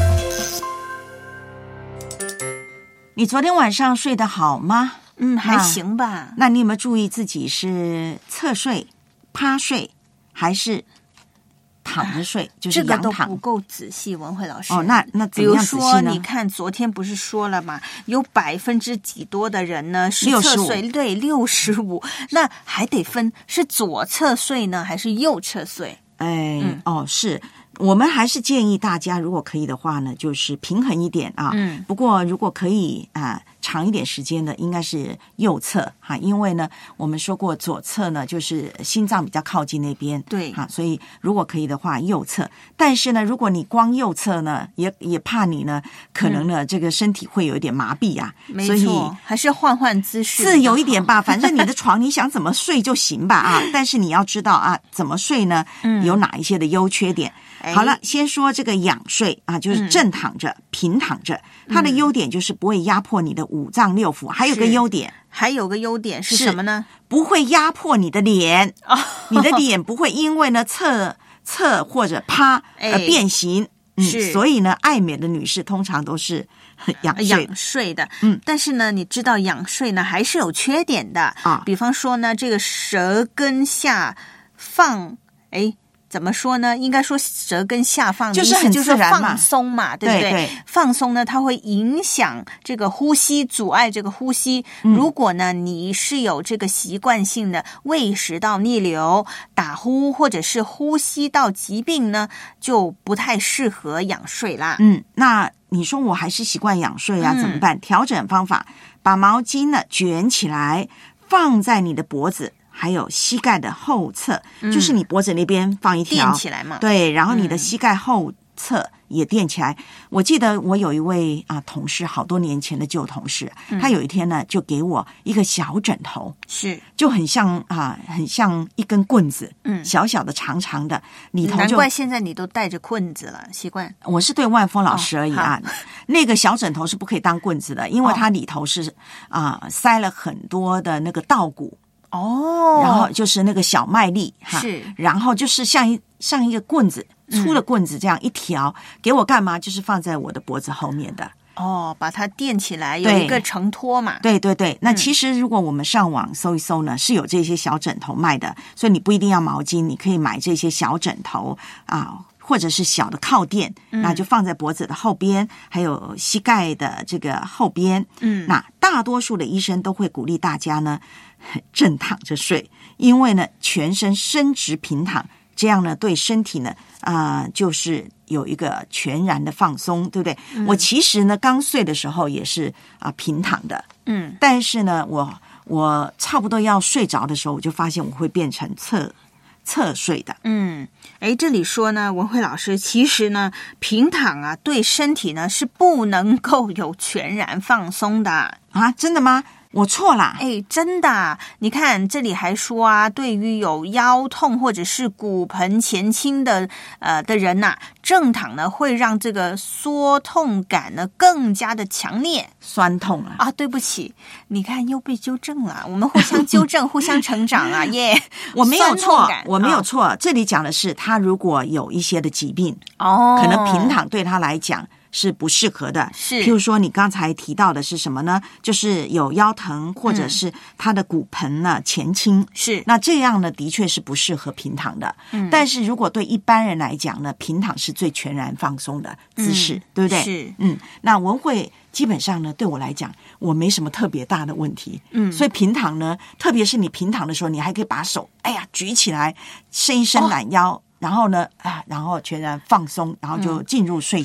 你昨天晚上睡得好吗？ 还行吧。 那你有没有注意自己是侧睡、趴睡还是躺着睡？就是仰躺。 这个都不够仔细，文慧老师。 那怎么样仔细呢？ 比如说，你看昨天不是说了吗？有%几多的人呢是侧睡，对，65%。那还得分是左侧睡呢，还是右侧睡？ 是。我们还是建议大家，如果可以的话呢，就是平衡一点啊。不过如果可以长一点时间的，应该是右侧因为呢，我们说过左侧呢就是心脏比较靠近那边， 对所以如果可以的话右侧。但是呢，如果你光右侧呢，也怕你呢可能呢这个身体会有一点麻痹没错，所以还是换姿势， 自由一点吧。反正你的床你想怎么睡就行吧但是你要知道怎么睡呢有哪一些的优缺点。好了，先说这个仰睡就是正躺着、平躺着，它的优点就是不会压迫你的五脏六腑，还有个优点是什么呢？不会压迫你的脸你的脸不会因为呢侧或者趴而变形。所以呢，爱美的女士通常都是仰睡的。但是呢，你知道仰睡呢还是有缺点的比方说呢，这个舌根下放，怎么说呢？应该说舌根下放就是很自然嘛， 放松嘛，对不对？ 对， 放松呢，它会影响这个呼吸，阻碍这个呼吸。如果呢，你是有这个习惯性的胃食道逆流、打呼或者是呼吸道疾病呢，就不太适合仰睡啦。 那你说我还是习惯仰睡怎么办？调整方法，把毛巾呢卷起来，放在你的脖子。还有膝盖的后侧，就是你脖子那边放一条垫起来嘛， 对，然后你的膝盖后侧也垫起来。我记得我有一位同事，好多年前的旧同事，他有一天呢就给我一个小枕头，就很像一根棍子，小小的长长的，里头就， 难怪现在你都带着棍子了，习惯。 我是对万峰老师而已那个小枕头是不可以当棍子的，因为它里头是塞了很多的那个稻谷。然后就是那个小麦粒然后就是像一个棍子，粗的棍子这样一条，给我干嘛？就是放在我的脖子后面的。 把它垫起来，有一个承托嘛。 对对对，那其实如果我们上网搜一搜呢，是有这些小枕头卖的，所以你不一定要毛巾，你可以买这些小枕头或者是小的靠垫，那就放在脖子的后边，还有膝盖的这个后边。那大多数的医生都会鼓励大家呢正躺着睡，因为呢全身伸直平躺，这样呢对身体呢就是有一个全然的放松，对不对？我其实呢刚睡的时候也是平躺的，但是呢我差不多要睡着的时候，我就发现我会变成侧睡的。 这里说呢，文慧老师，其实呢平躺对身体呢是不能够有全然放松的真的吗？我错啦！ 真的，你看这里还说对于有腰痛或者是骨盆前倾的人正躺呢会让这个缩痛感呢更加的强烈， 酸痛对不起，你看又被纠正了，我们互相纠正，互相成长我没有错，我没有错，这里讲的是他如果有一些的疾病可能平躺对他来讲是不适合的，譬如说你刚才提到的是什么呢？就是有腰疼或者是他的骨盆呢前倾，那这样呢的确是不适合平躺的。但是如果对一般人来讲呢，平躺是最全然放松的姿势，对不对？那文慧基本上呢对我来讲，我没什么特别大的问题，所以平躺呢，特别是你平躺的时候，你还可以把手举起来，伸一伸懒腰。然后呢然后全然放松，然后就进入睡乡。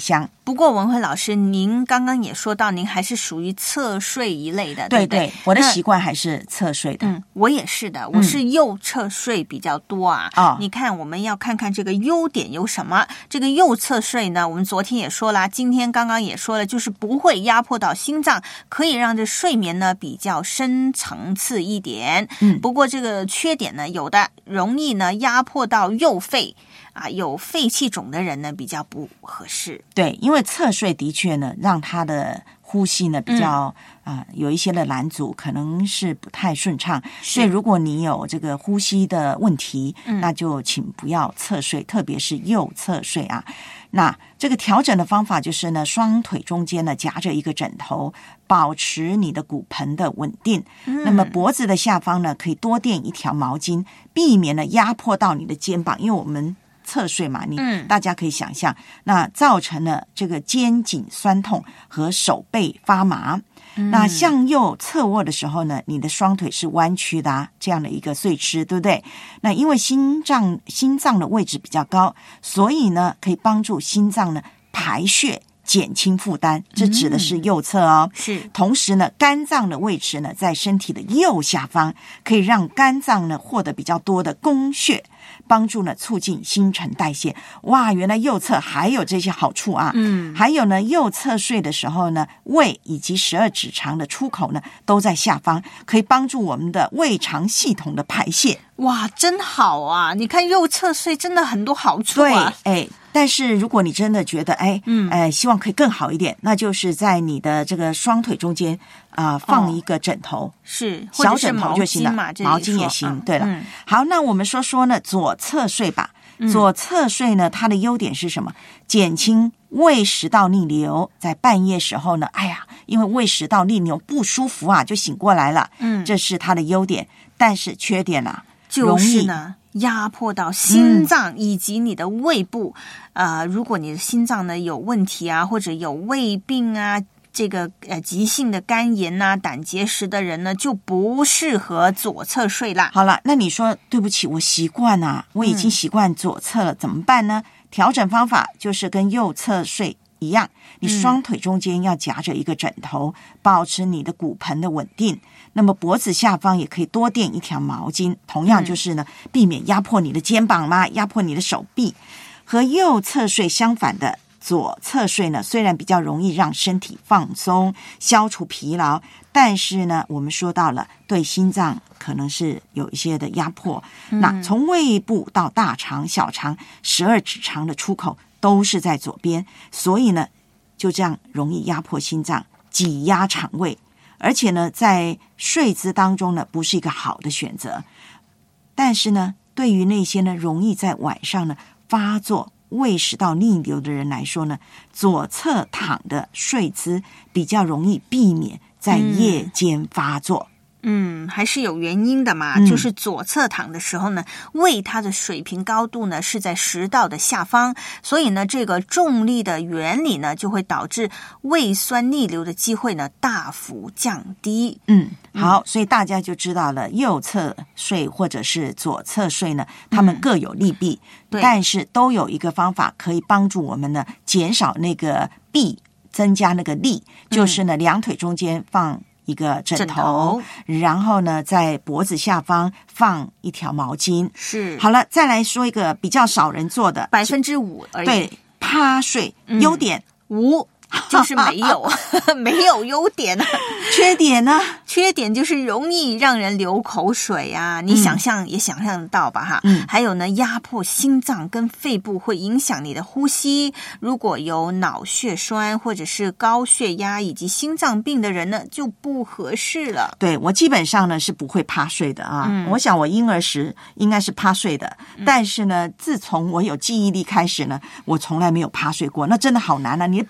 不过文慧老师，您刚刚也说到，您还是属于侧睡一类的，对不对？ 我的习惯还是侧睡的。 我也是的，我是右侧睡比较多啊。你看，我们要看看这个优点有什么。这个右侧睡呢，我们昨天也说了，今天刚刚也说了，就是不会压迫到心脏，可以让这睡眠呢比较深层次一点。不过这个缺点呢，有的容易呢压迫到右肺啊，有肺气肿的人呢比较不合适。 对，因为侧睡的确呢，让他的呼吸呢比较有一些的拦阻，可能是不太顺畅。所以如果你有这个呼吸的问题，那就请不要侧睡，特别是右侧睡啊。那这个调整的方法就是呢，双腿中间呢夹着一个枕头，保持你的骨盆的稳定。那么脖子的下方呢，可以多垫一条毛巾，避免呢压迫到你的肩膀，因为我们侧睡嘛，大家可以想象，那造成了这个肩颈酸痛和手背发麻。那向右侧卧的时候呢，你的双腿是弯曲的这样的一个睡姿，对不对？那因为心脏的位置比较高，所以呢可以帮助心脏呢排血，减轻负担，这指的是右侧哦。 是。 同时呢，肝脏的位置呢在身体的右下方，可以让肝脏呢获得比较多的供血，帮助呢促进新陈代谢。哇，原来右侧还有这些好处啊！还有呢，右侧睡的时候呢，胃以及12指肠的出口呢都在下方，可以帮助我们的胃肠系统的排泄。 哇，真好啊！你看右侧睡真的很多好处啊。 对，但是如果你真的觉得希望可以更好一点，那就是在你的这个双腿中间放一个枕头， 是小枕头就行了，毛巾也行。对了，好，那我们说呢左侧睡吧。左侧睡呢，它的优点是什么？减轻胃食道逆流，在半夜时候呢，因为胃食道逆流不舒服啊，就醒过来了。这是它的优点，但是缺点啊， 就是呢压迫到心脏以及你的胃部。如果你的心脏呢有问题啊，或者有胃病啊，这个急性的肝炎啊、胆结石的人呢，就不适合左侧睡啦。 好了，那你说对不起，我习惯啊，我已经习惯左侧了，怎么办呢？调整方法就是跟右侧睡一样，你双腿中间要夹着一个枕头，保持你的骨盆的稳定。那么脖子下方也可以多垫一条毛巾，同样就是呢，避免压迫你的肩膀嘛，压迫你的手臂。和右侧睡相反的左侧睡呢，虽然比较容易让身体放松，消除疲劳，但是呢，我们说到了对心脏可能是有一些的压迫。那从胃部到大肠、小肠、12指肠的出口都是在左边，所以呢，就这样容易压迫心脏，挤压肠胃，而且呢，在睡姿当中呢，不是一个好的选择。但是呢，对于那些呢容易在晚上呢发作胃食道逆流的人来说呢，左侧躺的睡姿比较容易避免在夜间发作。 还是有原因的嘛，就是左侧躺的时候呢，胃它的水平高度呢是在食道的下方，所以呢这个重力的原理呢就会导致胃酸逆流的机会呢大幅降低。 好，所以大家就知道了，右侧睡或者是左侧睡呢，他们各有利弊，但是都有一个方法可以帮助我们呢减少那个弊，增加那个利，就是呢两腿中间放一个枕头，然后呢在脖子下方放一条毛巾。 是。 好了，再来说一个比较少人做的 5%而已。 对，趴睡。优点无，就是没有没有优点。 缺点呢？ 缺点就是容易让人流口水啊，你想象也想象得到吧哈。还有呢，压迫心脏跟肺部，会影响你的呼吸。如果有脑血栓或者是高血压以及心脏病的人呢，就不合适了。 对，我基本上呢是不会趴睡的啊。我想我婴儿时应该是趴睡的，但是呢，自从我有记忆力开始呢，我从来没有趴睡过。那真的好难啊！你的鼻子怎么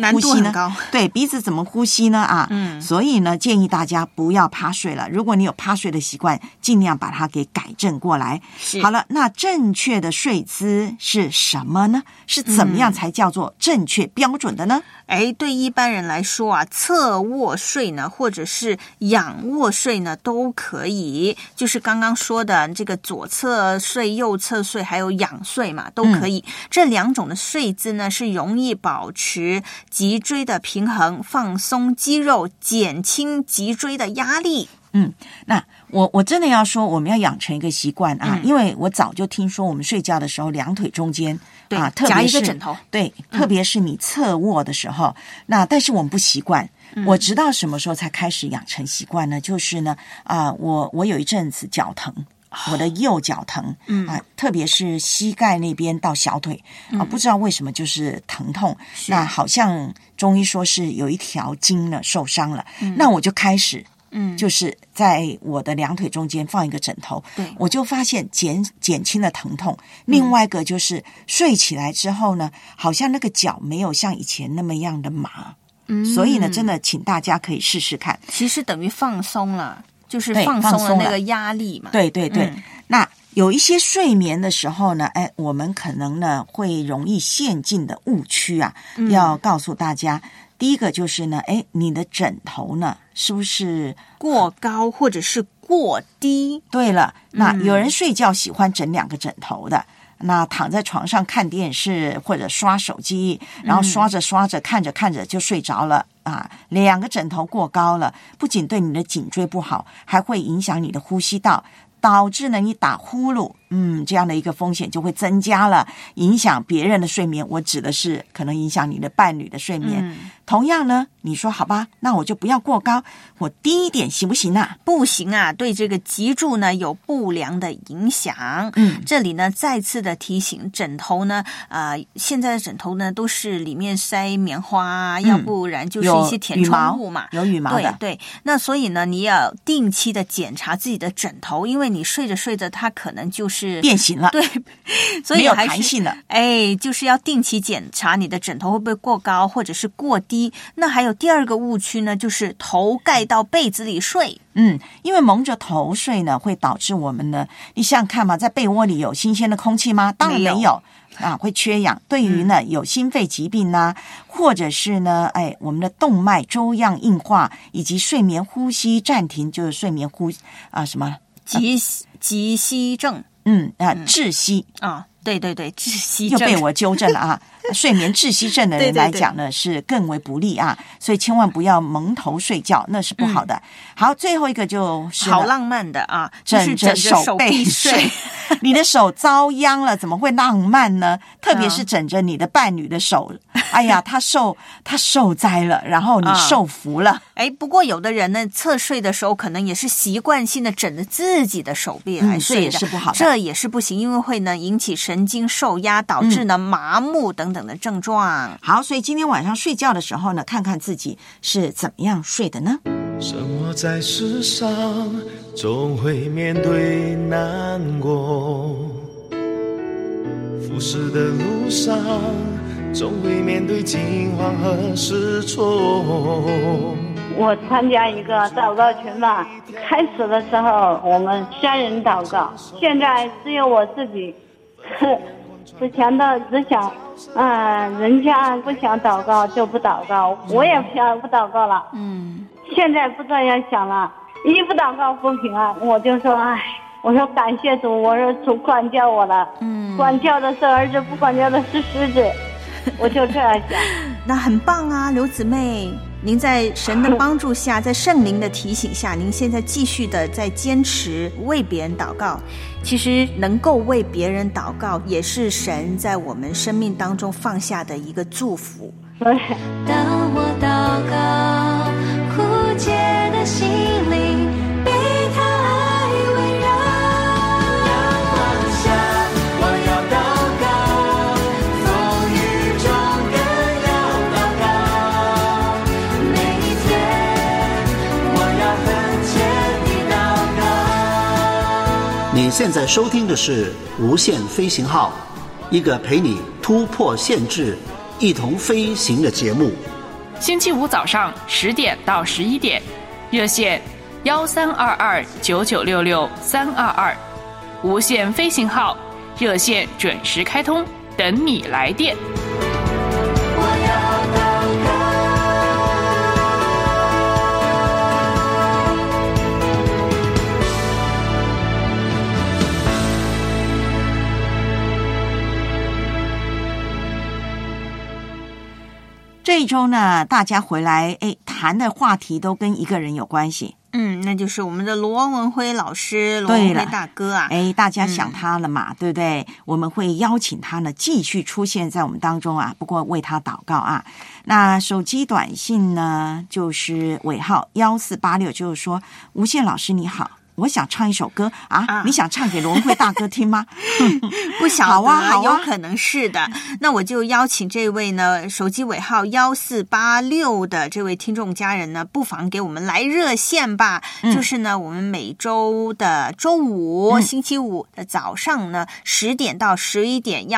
么呼吸呢？ 高对，鼻子怎么呼吸呢？所以呢，建议大家不要趴睡了。如果你有趴睡的习惯，尽量把它给改正过来。好了，那正确的睡姿是什么呢？是怎么样才叫做正确标准的呢？ 对一般人来说啊，侧卧睡呢，或者是仰卧睡呢，都可以。就是刚刚说的这个左侧睡、右侧睡，还有仰睡嘛，都可以。这两种的睡姿呢，是容易保持脊椎的平衡，放松肌肉，减轻脊椎的压力。 那我真的要说，我们要养成一个习惯啊，因为我早就听说我们睡觉的时候，两腿中间特别是夹一个枕头， 对，特别是你侧卧的时候，那但是我们不习惯。我直到什么时候才开始养成习惯呢？就是呢，我有一阵子脚疼。我的右脚疼，特别是膝盖那边到小腿，不知道为什么就是疼痛。那好像中医说是有一条筋呢受伤了，那我就开始，就是在我的两腿中间放一个枕头，我就发现减轻了疼痛。另外一个就是睡起来之后呢，好像那个脚没有像以前那么样的麻，所以呢，真的请大家可以试试看。 其实等于放松了。就是放松了那个压力嘛。 对对对，那有一些睡眠的时候呢，我们可能呢会容易陷进的误区啊，要告诉大家。第一个就是呢，你的枕头呢是不是过高或者是过低？ 对了，那有人睡觉喜欢整两个枕头的。那躺在床上看电视或者刷手机，然后刷着刷着看着看着就睡着了两个枕头过高了，不仅对你的颈椎不好，还会影响你的呼吸道，导致呢你打呼噜，这样的一个风险就会增加了，影响别人的睡眠。我指的是可能影响你的伴侣的睡眠。同样呢，你说好吧，那我就不要过高，我低一点行不行啊？ 不行啊，对这个脊柱呢有不良的影响。这里呢再次的提醒，枕头呢现在的枕头呢都是里面塞棉花要不然就是一些填充物嘛， 有羽毛的。 对，那所以呢你要定期的检查自己的枕头，因为你睡着睡着它可能就是变形了， 对，所以没有弹性了。 就是要定期检查你的枕头会不会过高或者是过低。那还有第二个误区呢，就是头盖到被子里睡。 因为蒙着头睡呢，会导致我们呢，你想想看嘛，在被窝里有新鲜的空气吗？当然没有会缺氧。对于呢有心肺疾病或者是呢我们的动脉粥样硬化以及睡眠呼吸暂停，就是睡眠什么急息症， 窒息对，窒息症又被我纠正了睡眠窒息症的人来讲呢，是更为不利所以千万不要蒙头睡觉，那是不好的。好，最后一个就是好浪漫的枕着手背睡。你的手遭殃了，怎么会浪漫呢？特别是枕着你的伴侣的手，哎呀，他受灾了，然后你受福了。 不过有的人呢，侧睡的时候可能也是习惯性的枕着自己的手臂来睡， 这也是不好的， 这也是不行，因为会呢引起神经受压，导致呢麻木等等的症状。 好，所以今天晚上睡觉的时候呢，看看自己是怎么样睡的呢？ 生活在世上，总会面对难过；浮世的路上，总会面对惊慌和失措。 我参加一个祷告群吧，开始的时候我们3人祷告，现在只有我自己。之前的只想，人家不想祷告就不祷告，我也不祷告了。现在不这样想了，一不祷告不平安，我就说，我说感谢主，我说主管教我了，管教的是儿子，不管教的是狮子，我就这样想。 那很棒啊，刘姊妹，您在神的帮助下，在圣灵的提醒下，您现在继续的在坚持为别人祷告。其实能够为别人祷告，也是神在我们生命当中放下的一个祝福。 当我祷告，枯竭的心灵被他爱围绕。阳光下我要祷告，风雨中更要祷告。每一天我要恳切地祷告。 你现在收听的是无限飞行号，一个陪你突破限制，一同飞行的节目。 星期五早上10点到11点，热线13229966-322，无线飞行号热线准时开通，等你来电。 这一周呢，大家回来谈的话题都跟一个人有关系。 那就是我们的罗文辉老师，罗文辉大哥啊。 大家想他了嘛，对不对？我们会邀请他呢继续出现在我们当中啊，不过为他祷告啊。那手机短信呢，就是尾号1486，就是说吴宪老师你好，我想唱一首歌啊，你想唱给罗文辉大哥听吗？ 不晓得， 好啊， 有可能是的。那我就邀请这位呢，手机尾号1486的这位听众家人呢，不妨给我们来热线吧。就是呢，我们每周的周五、星期五的早上呢，10点到11点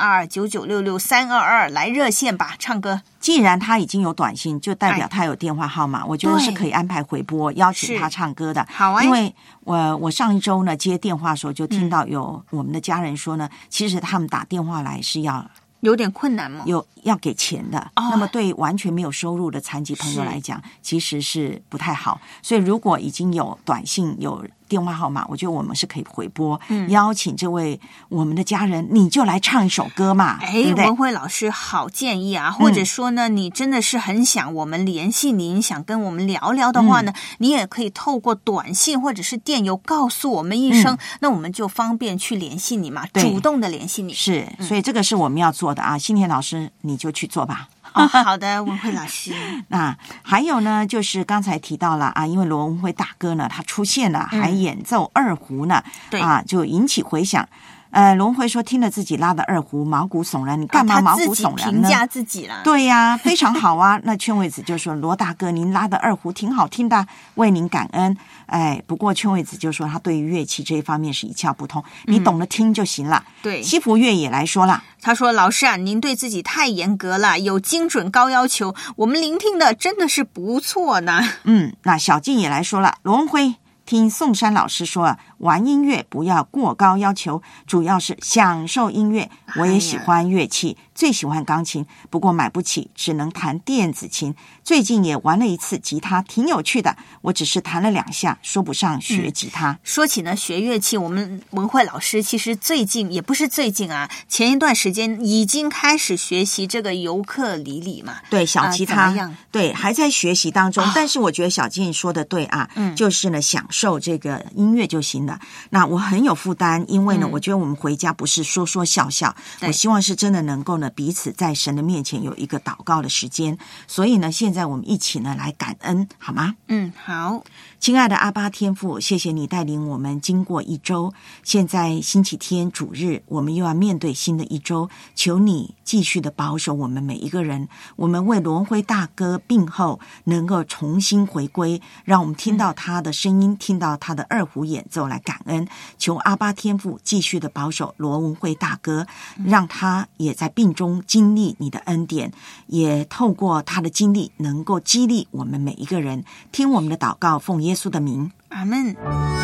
，13229966-322来热线吧，唱歌。 既然他已经有短信，就代表他有电话号码，我觉得是可以安排回拨，邀请他唱歌的。 好啊， 因为我上一周呢接电话的时候就听到有我们的家人说呢，其实他们打电话来是要有点困难吗？ 要给钱的，那么对完全没有收入的残疾朋友来讲，其实是不太好。所以如果已经有短信有电话号码，我觉得我们是可以回拨，邀请这位我们的家人，你就来唱一首歌嘛，对不对？ 文辉老师好建议啊，或者说呢，你真的是很想我们联系您，想跟我们聊聊的话呢，你也可以透过短信或者是电邮告诉我们一声，那我们就方便去联系你嘛，主动的联系你。 是，所以这个是我们要做的啊，新田老师你就去做吧。 好的，文辉老师。 那还有呢，就是刚才提到了啊，因为罗文辉大哥呢，他出现了，还演奏二胡呢，就引起回响。罗文辉说听了自己拉的二胡毛骨悚然，你干嘛毛骨悚然呢？ 他自己评价自己了。 对呀，非常好啊。那劝慰子就说罗大哥您拉的二胡挺好听的，为您感恩。不过劝慰子就说他对于乐器这一方面是一窍不通，你懂得听就行了。 对， 西福月也来说了， 他说老师啊，您对自己太严格了，有精准高要求，我们聆听的真的是不错呢。 那小静也来说了，罗文辉听宋山老师说玩音乐不要过高要求，主要是享受音乐。我也喜欢乐器，最喜欢钢琴，不过买不起，只能弹电子琴。最近也玩了一次吉他，挺有趣的，我只是弹了2下，说不上学吉他。 说起呢学乐器，我们文慧老师其实最近也不是最近啊，前一段时间已经开始学习这个尤克里里嘛。 对，小吉他，怎么样？对，还在学习当中。但是我觉得小静说的对啊，就是呢享受这个音乐就行了。那我很有负担，因为呢，我觉得我们回家不是说说笑笑，我希望是真的能够呢彼此在神的面前有一个祷告的时间。所以呢，现在我们一起呢来感恩，好吗？ 好。 亲爱的阿爸天父，谢谢你带领我们经过一周，现在星期天主日，我们又要面对新的一周，求你继续的保守我们每一个人。我们为罗文辉大哥病后能够重新回归，让我们听到他的声音，听到他的二胡演奏来感恩。求阿爸天父继续的保守罗文辉大哥，让他也在病中经历你的恩典，也透过他的经历能够激励我们每一个人。听我们的祷告，奉耶稣的名， 阿们。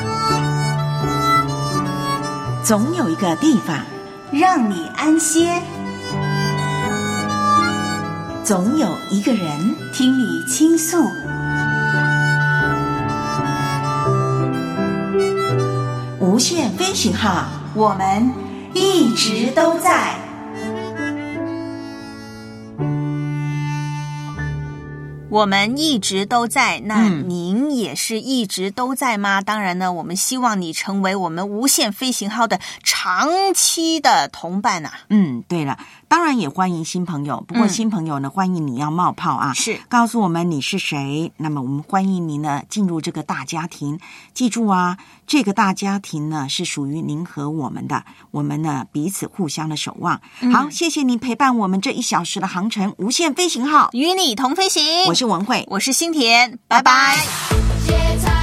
总有一个地方让你安歇， 总有一个人听你倾诉。 无限飞行号， 我们一直都在。我们一直都在，那您也是一直都在吗？当然呢，我们希望你成为我们无限飞行号的长期的同伴啊。 对了，当然也欢迎新朋友，不过新朋友呢，欢迎你要冒泡啊， 是告诉我们你是谁，那么我们欢迎您呢进入这个大家庭。记住啊，这个大家庭呢是属于您和我们的，我们呢彼此互相的守望。好，谢谢你陪伴我们这1小时的航程，无限飞行号与你同飞行。 我是文慧， 我是新田，拜拜。